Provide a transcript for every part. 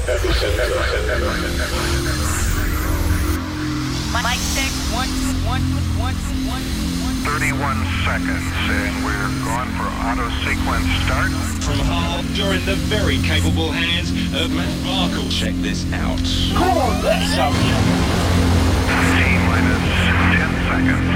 Mic check, 31 seconds, and we're going for auto sequence start. From Hull, you're in the very capable hands of Matt Barkle. Check this out. Come on, let's have it. T-minus 10 seconds.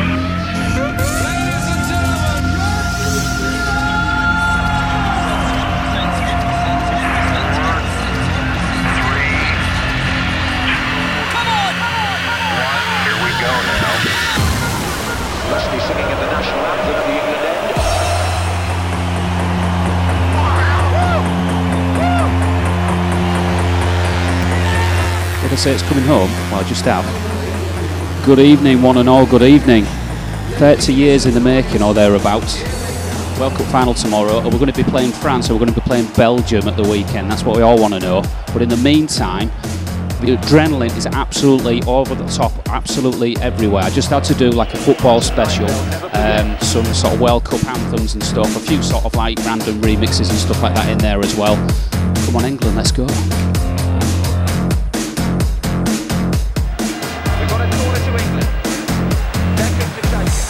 Leslie singing in the national anthem at the England end. Did I say it's coming home? Well, just have. Good evening, one and all, good evening. 30 years in the making or thereabouts. World Cup final tomorrow. Are we going to be playing France or are we going to be playing Belgium at the weekend? That's what we all want to know. But in the meantime, the adrenaline is absolutely over the top, absolutely everywhere. I just had to do like a football special, some sort of World Cup anthems and stuff, a few sort of like random remixes and stuff like that in there as well. Come on England, let's go. We've got a corner to England. Beckham to take it.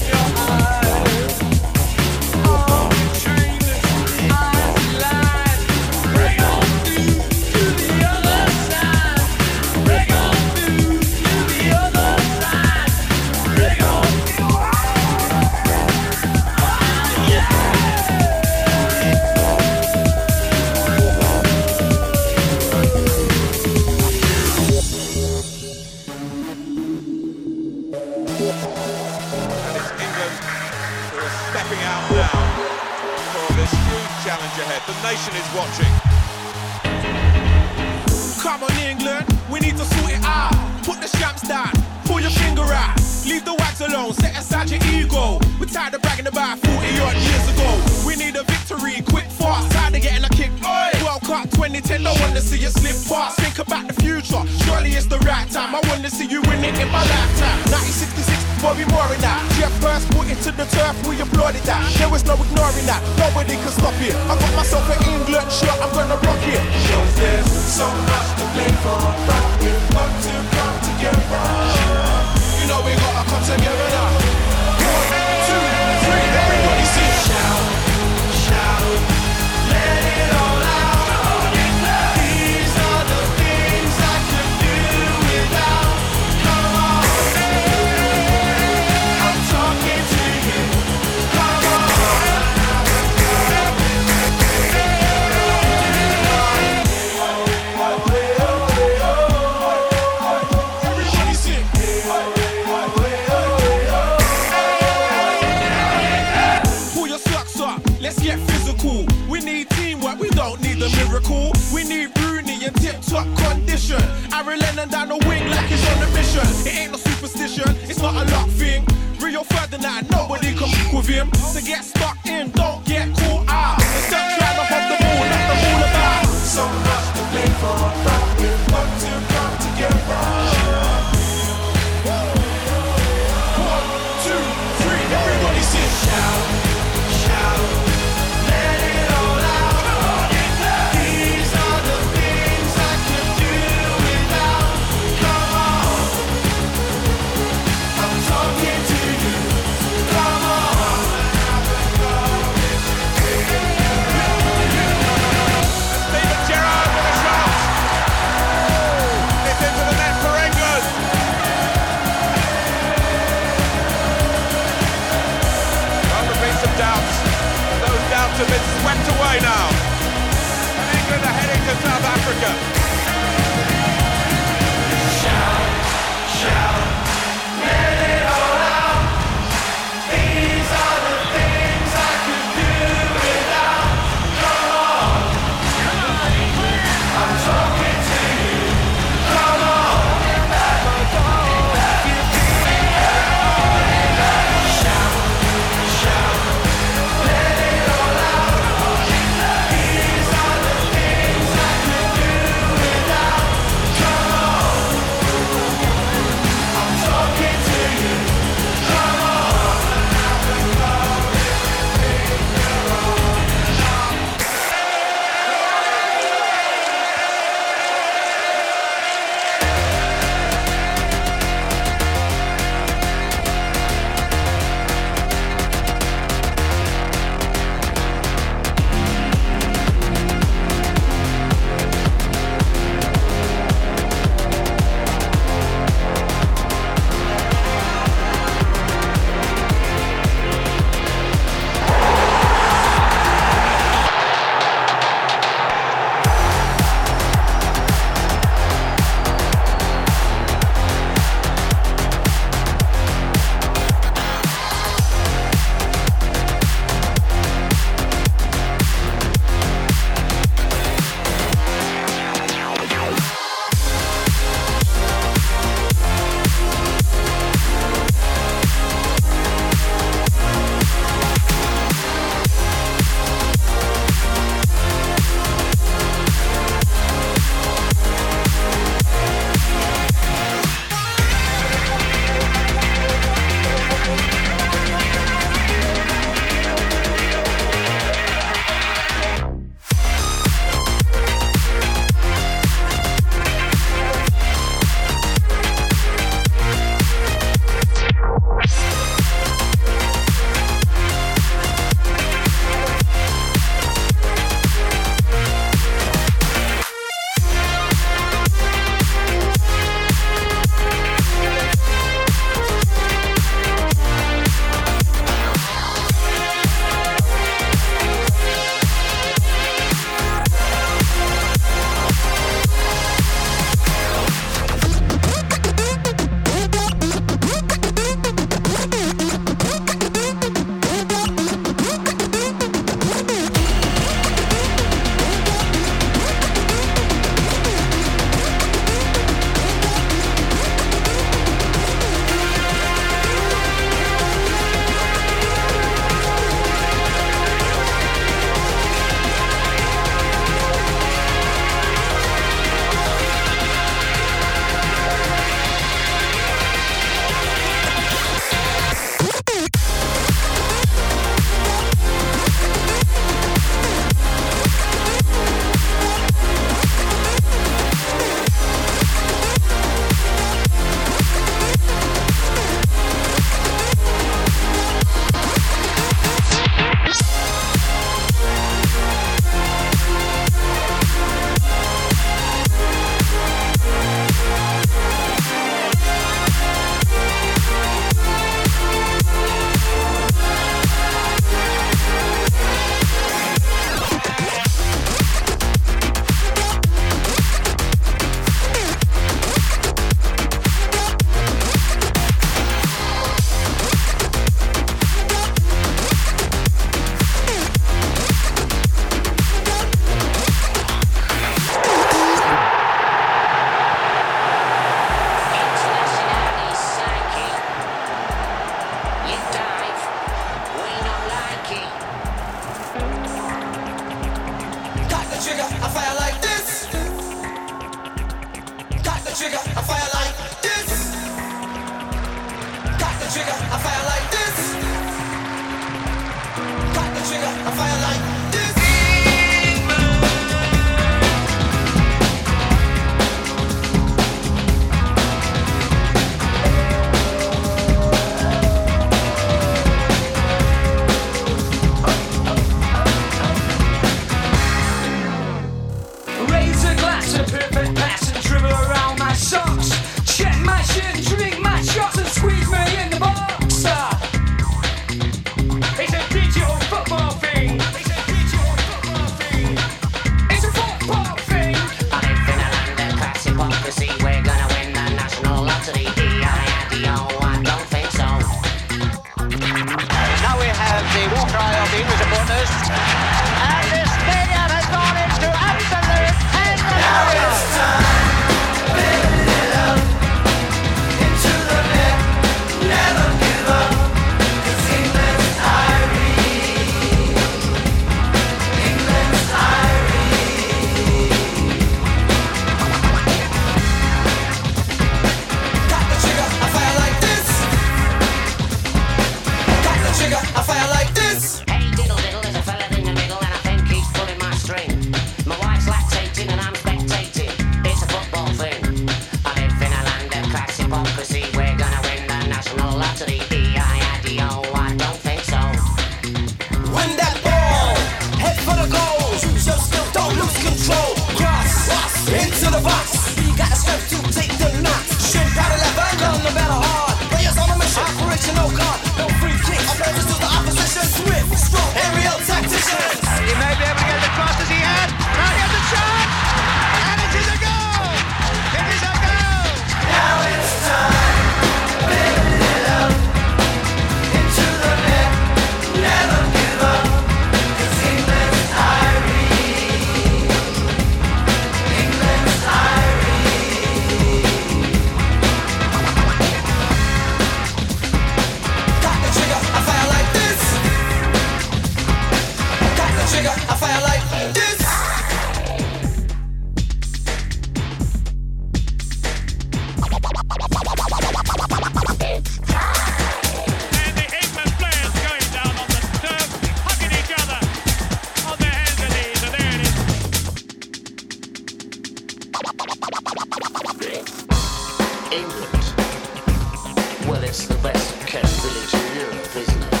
England. Well, it's the best kept village in Europe, isn't it?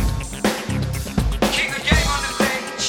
Keep the game on the bench.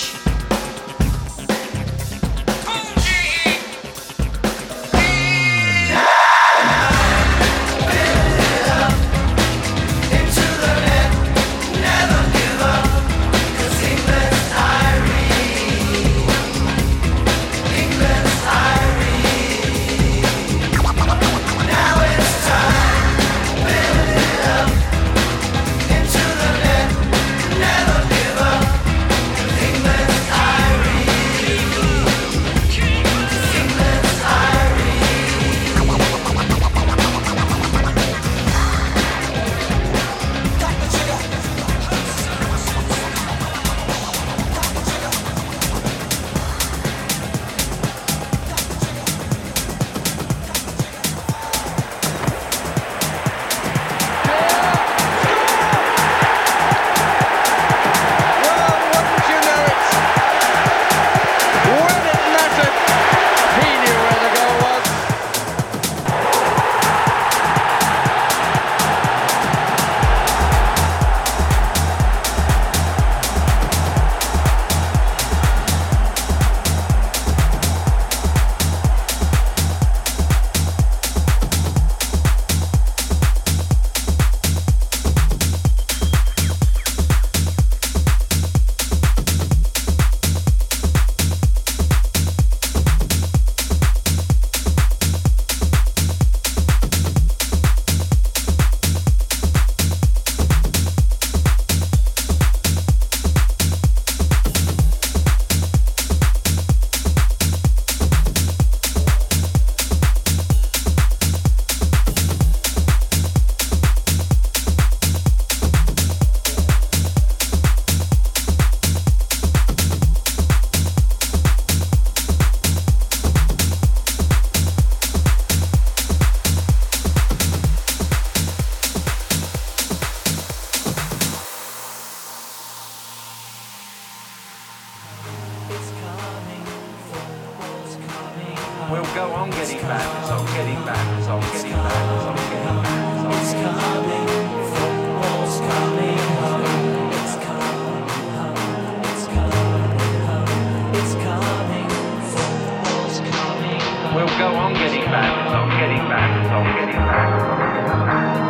We'll go on getting back, so getting back, so getting back, so getting back, so it's coming, football's coming home, it's coming home, it's coming home, it's coming, football's coming home. We'll go on getting back, so getting back, so getting back, so getting back.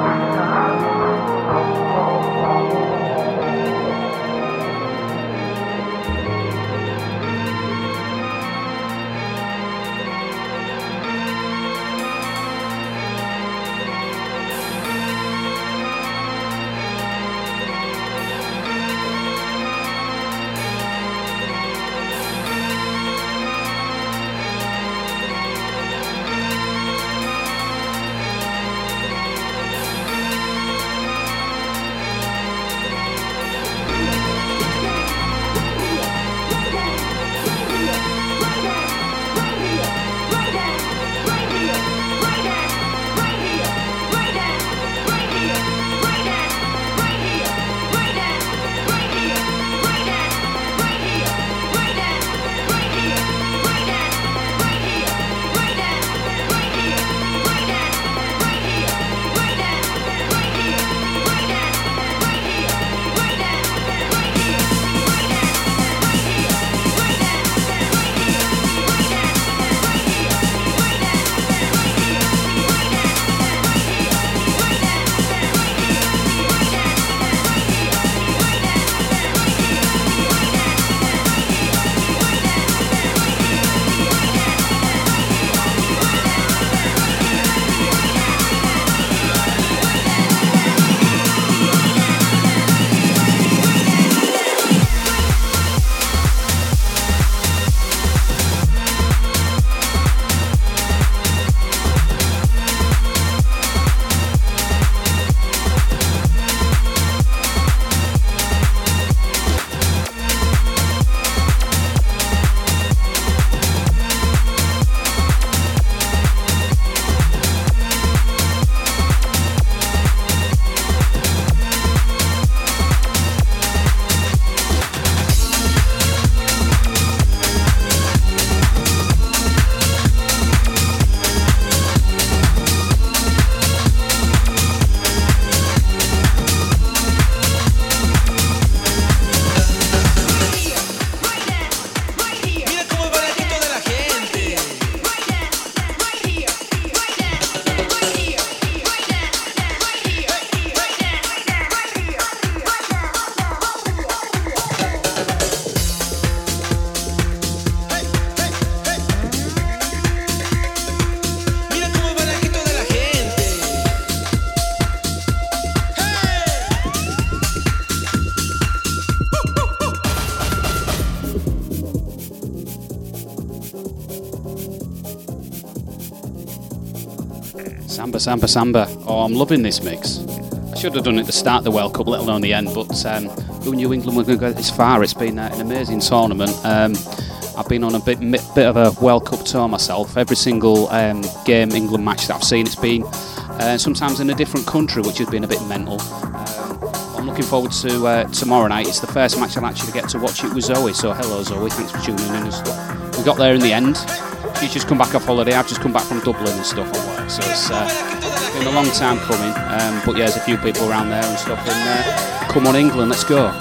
Samba, Samba, Samba. Oh, I'm loving this mix. I should have done it at the start of the World Cup, let alone the end, but who knew England were going to go this far? It's been an amazing tournament. I've been on a bit of a World Cup tour myself. Every single game, England match that I've seen, it's been sometimes in a different country, which has been a bit mental. I'm looking forward to tomorrow night. It's the first match I'll actually get to watch it with Zoe, so hello Zoe, thanks for tuning in and stuff. We got there in the end. She's just come back off holiday, I've just come back from Dublin and stuff and work, so it's been a long time coming, but yeah, there's a few people around there and stuff, and come on England, let's go.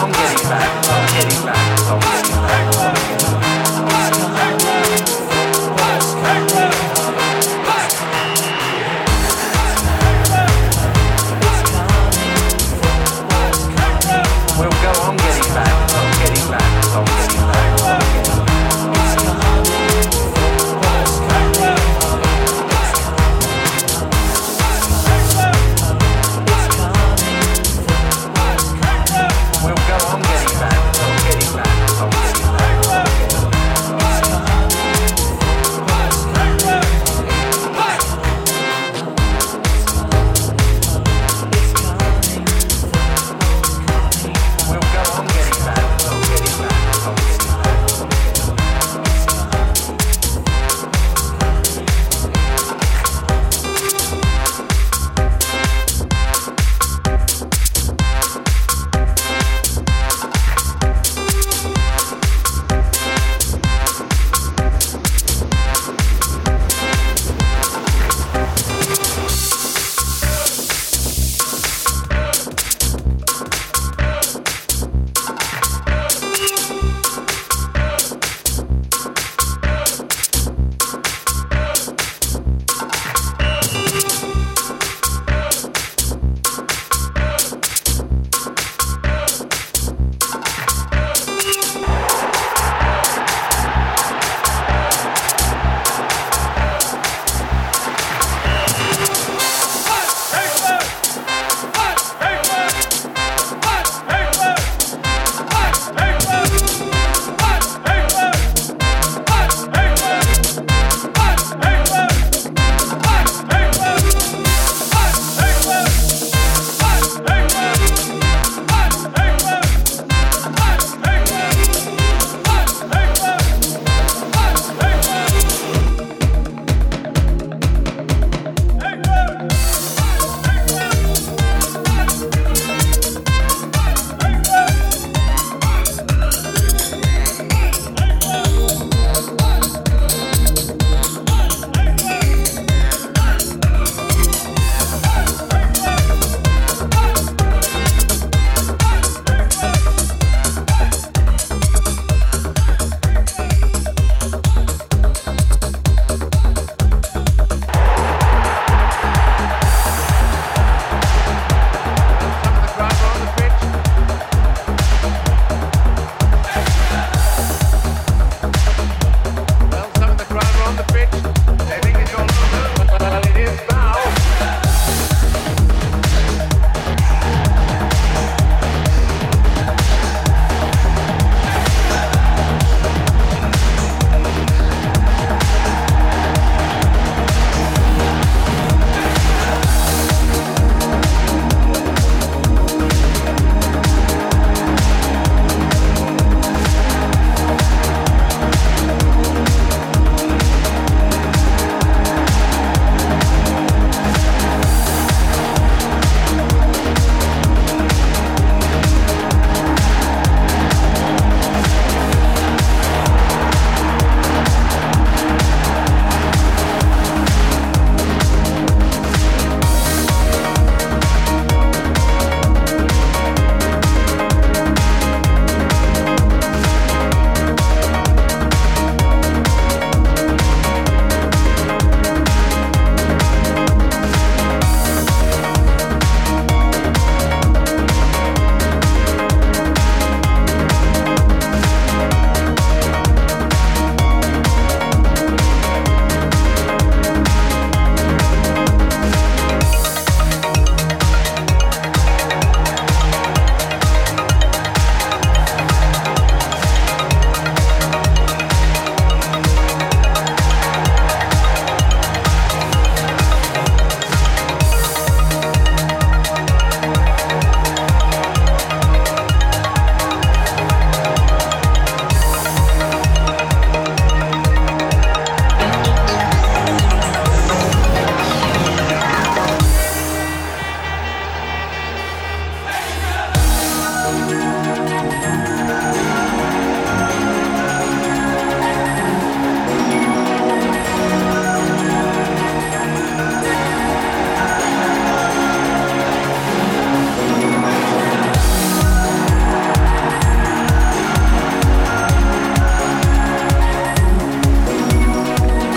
on getting back. I'm getting back. I'm getting back. I'm getting back. We'll go on getting back. I'm getting back. I'm getting back. I'm getting back. We'll go on getting back.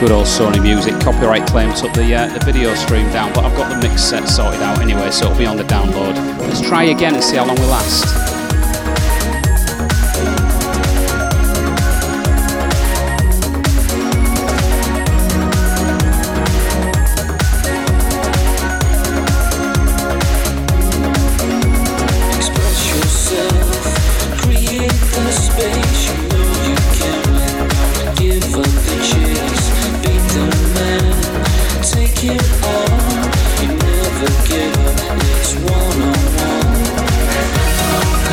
Good old Sony Music. Copyright claim took the video stream down, but I've got the mix set sorted out anyway, so it'll be on the download. Let's try again and see how long we last. Take it on, you never give up, it's one-on-one.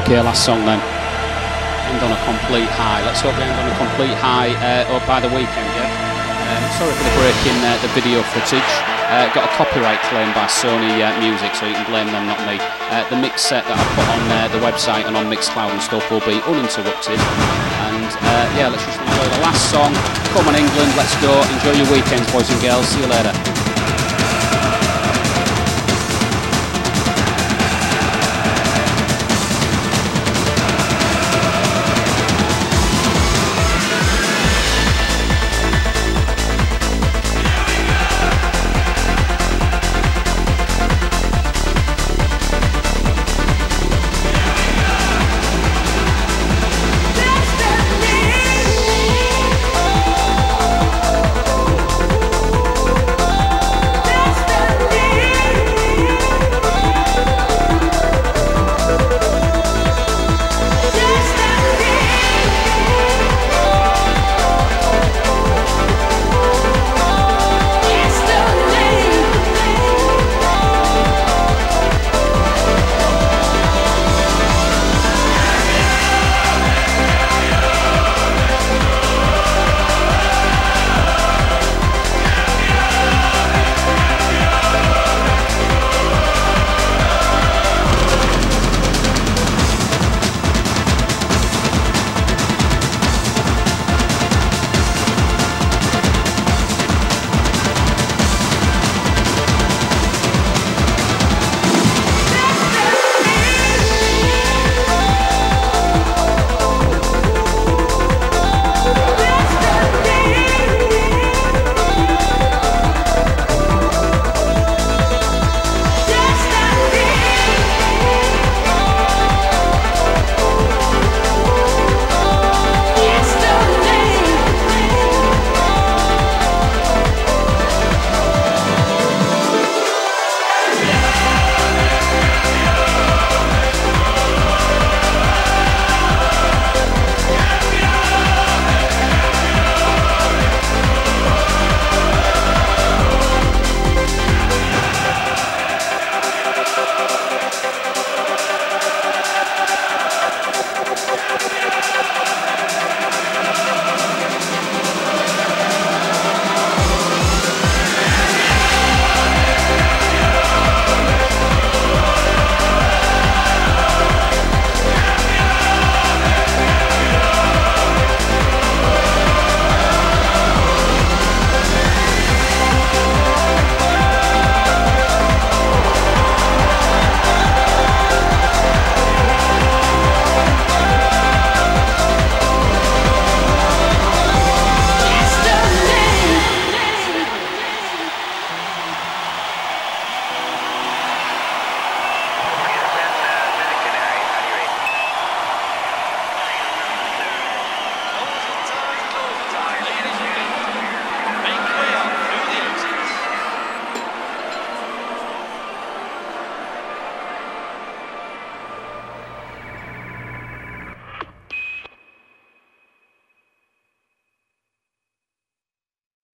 Okay, last song then. End on a complete high. Let's hope we end on a complete high up by the weekend, yeah? Sorry for the break in the video footage. Got a copyright claim by Sony Music, so you can blame them, not me. The mix set that I put on the website and on Mixcloud and stuff will be uninterrupted. And yeah, let's just enjoy the last song. Come on England, let's go. Enjoy your weekends, boys and girls. See you later.